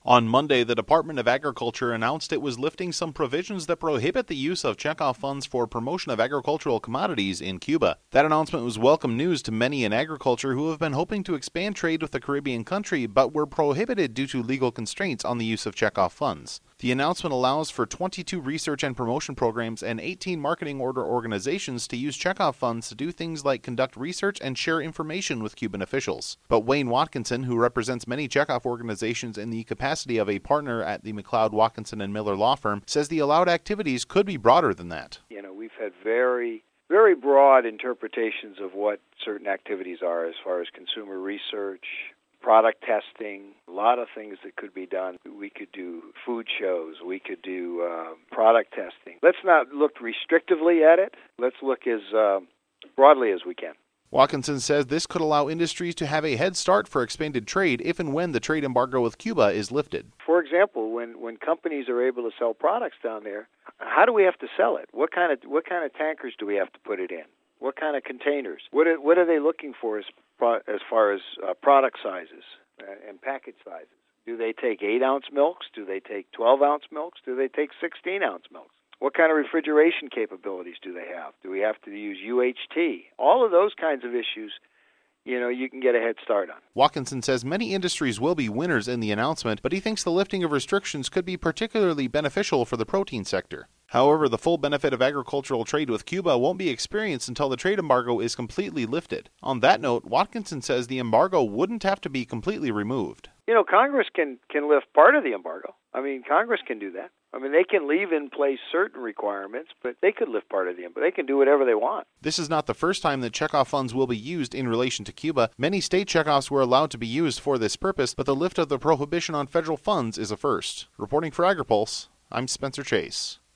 On Monday, the Department of Agriculture announced it was lifting some provisions that prohibit the use of checkoff funds for promotion of agricultural commodities in Cuba. That announcement was welcome news to many in agriculture who have been hoping to expand trade with the Caribbean country but were prohibited due to legal constraints on the use of checkoff funds. The announcement allows for 22 research and promotion programs and 18 marketing order organizations to use checkoff funds to do things like conduct research and share information with Cuban officials. But Wayne Watkinson, who represents many checkoff organizations in the capacity of a partner at the McLeod, Watkinson & Miller law firm, says the allowed activities could be broader than that. We've had very broad interpretations of what certain activities are as far as consumer research, product testing, a lot of things that could be done. We could do food shows. We could do product testing. Let's not look restrictively at it. Let's look as broadly as we can. Watkinson says this could allow industries to have a head start for expanded trade if and when the trade embargo with Cuba is lifted. For example, when companies are able to sell products down there, how do we have to sell it? What kind of tankers do we have to put it in? What kind of containers? What are they looking for as far as product sizes and package sizes? Do they take 8-ounce milks? Do they take 12-ounce milks? Do they take 16-ounce milks? What kind of refrigeration capabilities do they have? Do we have to use UHT? All of those kinds of issues, you can get a head start on. Watkinson says many industries will be winners in the announcement, but he thinks the lifting of restrictions could be particularly beneficial for the protein sector. However, the full benefit of agricultural trade with Cuba won't be experienced until the trade embargo is completely lifted. On that note, Watkinson says the embargo wouldn't have to be completely removed. Congress can lift part of the embargo. Congress can do that. They can leave in place certain requirements, but they could lift part of the embargo. They can do whatever they want. This is not the first time that checkoff funds will be used in relation to Cuba. Many state checkoffs were allowed to be used for this purpose, but the lift of the prohibition on federal funds is a first. Reporting for AgriPulse, I'm Spencer Chase.